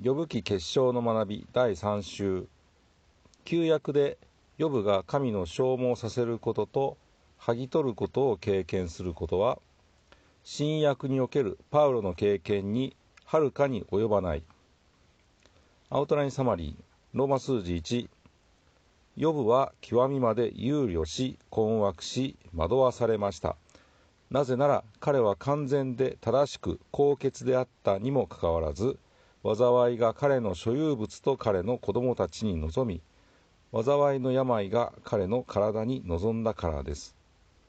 ヨブ記結晶の学び第3週。旧約でヨブが神の消耗させることと剥ぎ取ることを経験することは、新約におけるパウロの経験にはるかに及ばない。アウトラインサマリー。ローマ数字1。ヨブは極みまで憂慮し、困惑し、惑わされました。なぜなら彼は完全で正しく高潔であったにもかかわらず、災いが彼の所有物と彼の子供たちに望み、災いの病が彼の体に望んだからです。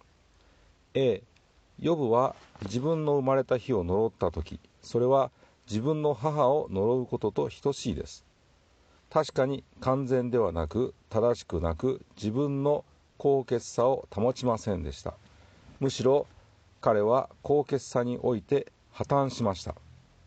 ヨブは自分の生まれた日を呪ったとき、それは自分の母を呪うことと等しいです。確かに完全ではなく、正しくなく、自分の高潔さを保ちませんでした。むしろ彼は高潔さにおいて破綻しました。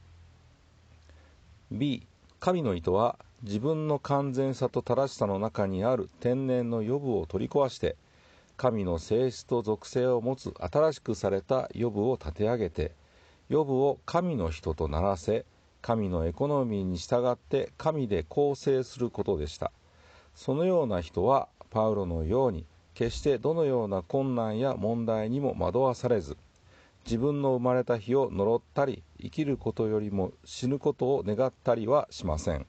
神の意図は自分の完全さと正しさの中にある天然のヨブを取り壊して、神の性質と属性を持つ新しくされたヨブを立て上げて、ヨブを神の人とならせ、神のエコノミーに従って神で構成することでした。そのような人はパウロのように決してどのような困難や問題にも惑わされず、自分の生まれた日を呪ったり、生きることよりも死ぬことを願ったりはしません。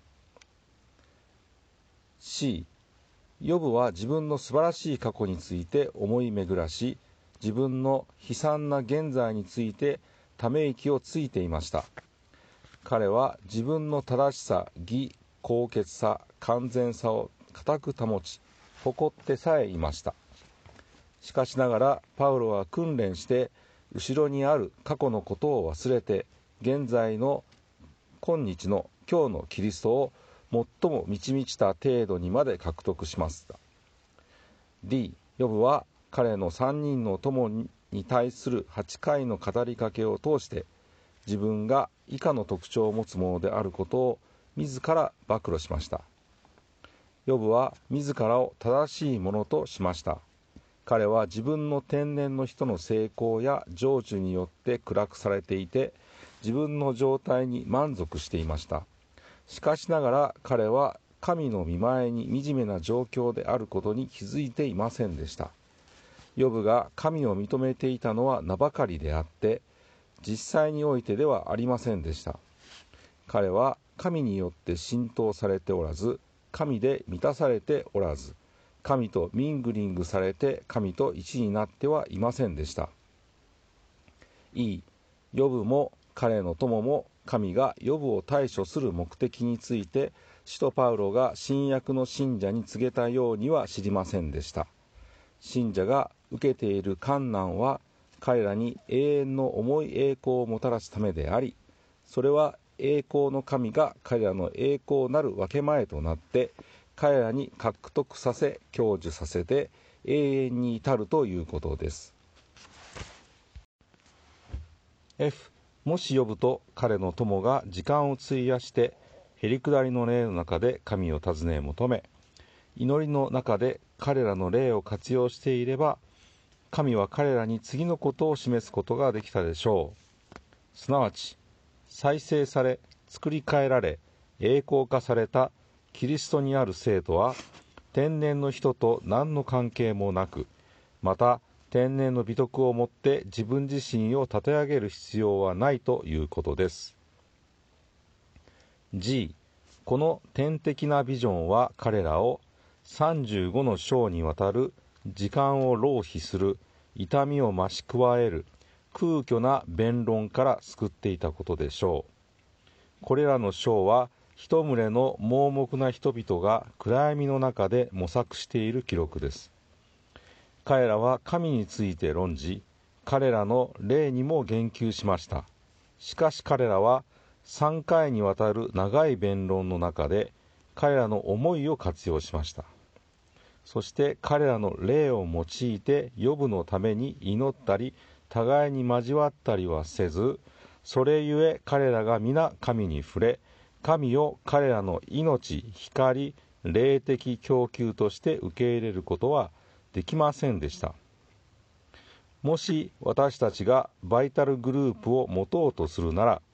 ヨブは自分の素晴らしい過去について思い巡らし、自分の悲惨な現在についてため息をついていました。彼は自分の正しさ、義、高潔さ、完全さを固く保ち、誇ってさえいました。しかしながらパウロは訓練して、後ろにある過去のことを忘れて、現在の今日の今日のキリストを最も満ち満ちた程度にまで獲得しました。ヨブは彼の3人の友に対する8回の語りかけを通して、自分が以下の特徴を持つものであることを自ら暴露しました。ヨブは自らを正しいものとしました。彼は自分の天然の人の成功や成就によって暗くされていて、自分の状態に満足していました。しかしながら彼は神の御前に惨めな状況であることに気づいていませんでした。ヨブが神を認めていたのは名ばかりであって、実際においてではありませんでした。彼は神によって浸透されておらず、神で満たされておらず、神とミングリングされて神と一になってはいませんでした。ヨブも彼の友も神がヨブを対処する目的について、使徒パウロが新約の信者に告げたようには知りませんでした。信者が受けている患難は彼らに永遠の重い栄光をもたらすためであり、それは栄光の神が彼らの栄光なる分け前となって彼らに獲得させ享受させて永遠に至るということです。もしヨブと彼の友が時間を費やしてへりくだりの霊の中で神を尋ね求め、祈りの中で彼らの霊を活用していれば、神は彼らに次のことを示すことができたでしょう。すなわち再生され作り変えられ栄光化されたキリストにある生徒は、天然の人と何の関係もなく、また天然の美徳をもって自分自身を立て上げる必要はないということです。この天的なビジョンは彼らを35の章にわたる時間を浪費する、痛みを増し加える空虚な弁論から救っていたことでしょう。これらの章は一群れの盲目な人々が暗闇の中で模索している記録です。彼らは神について論じ、彼らの霊にも言及しました。しかし彼らは3回にわたる長い弁論の中で彼らの思いを活用しました。そして彼らの霊を用いてヨブのために祈ったり互いに交わったりはせず、それゆえ彼らが皆神に触れ、神を彼らの命、光、霊的供給として受け入れることはできませんでした。もし私たちがバイタルグループを持とうとするなら、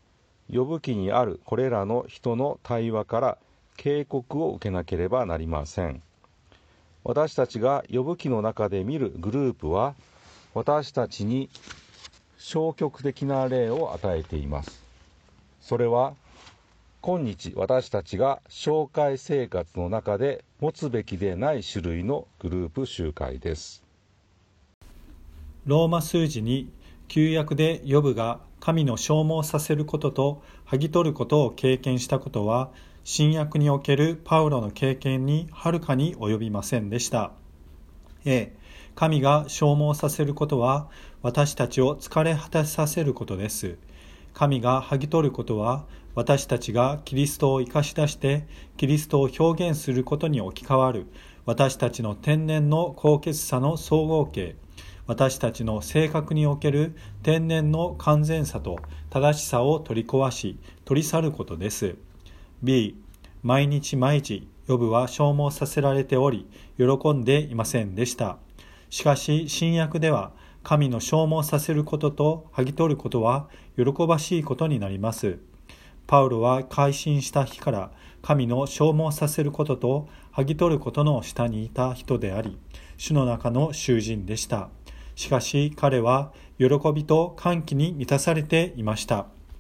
呼ぶ記にあるこれらの人の対話から警告を受けなければなりません。私たちが呼ぶ記の中で見るグループは、私たちに消極的な例を与えています。それは、今日私たちが教会生活の中で持つべきでない種類のグループ集会です。 ローマ数字に旧約でヨブが神の消耗させることと剥ぎ取ることを経験したことは、新約におけるパウロの経験にはるかに及びませんでした。神が消耗させることは私たちを疲れ果たさせることです。神が剥ぎ取ることは私たちがキリストを生かし出してキリストを表現することに置き換わる私たちの天然の高潔さの総合形、私たちの性格における天然の完全さと正しさを取り壊し取り去ることです。B、毎日毎日ヨブは消耗させられており喜んでいませんでした。しかし新約では神の消耗させることと剥ぎ取ることは喜ばしいことになります。パウロは改心した日から神の消耗させることと剥ぎ取ることの下にいた人であり、主の中の囚人でした。しかし彼は喜びと歓喜に満たされていました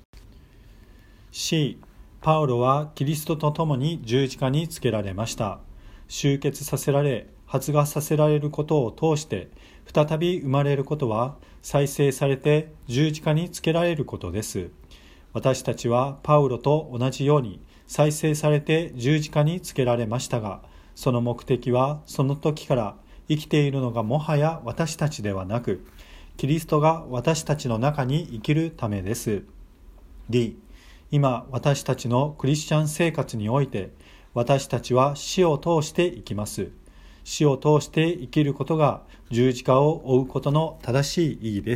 。C、パウロはキリストと共に十字架につけられました。集結させられ、発芽させられることを通して再び生まれることは再生されて十字架につけられることです。私たちはパウロと同じように再生されて十字架につけられましたが、その目的はその時から生きているのがもはや私たちではなく、キリストが私たちの中に生きるためです。D、今私たちのクリスチャン生活において私たちは死を通して生きます。死を通して生きることが十字架を追うことの正しい意義です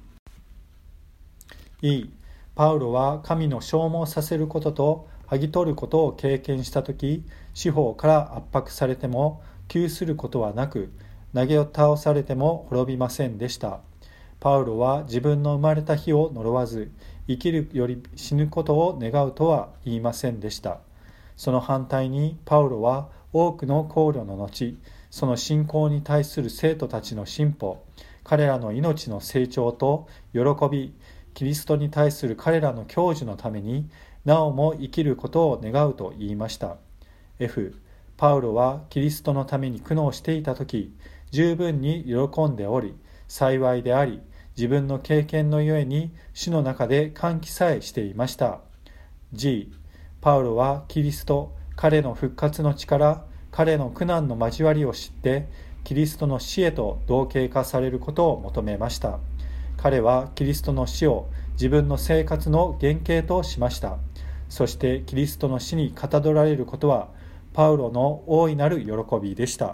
。E、パウロは神の消耗させることと剥ぎ取ることを経験したとき、四方から圧迫されても窮することはなく、投げ倒されても滅びませんでした。パウロは自分の生まれた日を呪わず、生きるより死ぬことを願うとは言いませんでした。その反対にパウロは多くの考慮の後、その信仰に対する生徒たちの進歩、彼らの命の成長と喜び、キリストに対する彼らの享受のためになおも生きることを願うと言いました。F、パウロはキリストのために苦悩していたとき、十分に喜んでおり、幸いであり、自分の経験のゆえに主の中で歓喜さえしていました。G、パウロはキリスト、彼の復活の力、彼の苦難の交わりを知って、キリストの死へと同型化されることを求めました。彼はキリストの死を自分の生活の原型としました。そしてキリストの死にかたどられることは、パウロの大いなる喜びでした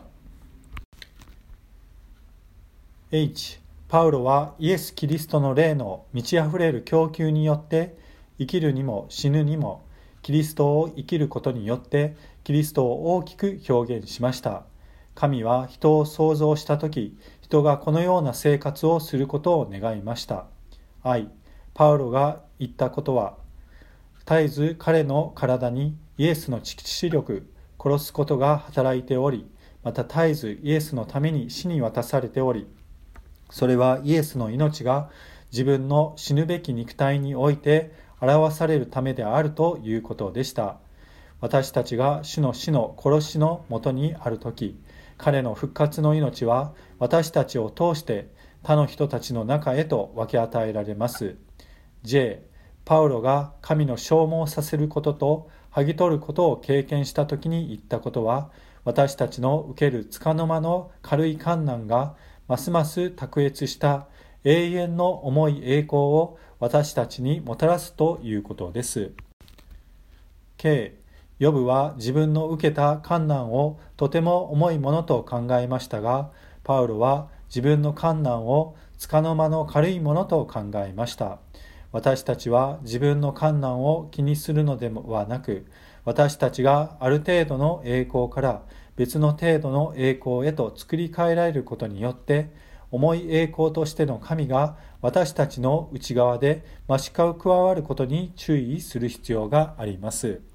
。H、パウロはイエス・キリストの霊の満ち溢れる供給によって、生きるにも死ぬにも、キリストを生きることによって、キリストを大きく表現しました。神は人を創造したとき、人がこのような生活をすることを願いました。パウロが言ったことは、絶えず彼の体にイエスの致死力、殺すことが働いており、また絶えずイエスのために死に渡されており、それはイエスの命が自分の死ぬべき肉体において表されるためであるということでした。私たちが主の死の殺しのもとにあるとき、彼の復活の命は私たちを通して他の人たちの中へと分け与えられます。J、パウロが神の消耗させることと剥ぎ取ることを経験したときに言ったことは、私たちの受ける束の間の軽い困難がますます卓越した永遠の重い栄光を私たちにもたらすということです。K、ヨブは自分の受けた困難をとても重いものと考えましたが、パウロは自分の困難を束の間の軽いものと考えました。私たちは自分の困難を気にするのではなく、私たちがある程度の栄光から別の程度の栄光へと作り変えられることによって、 重い栄光としての神が私たちの内側で増し加わることに注意する必要があります。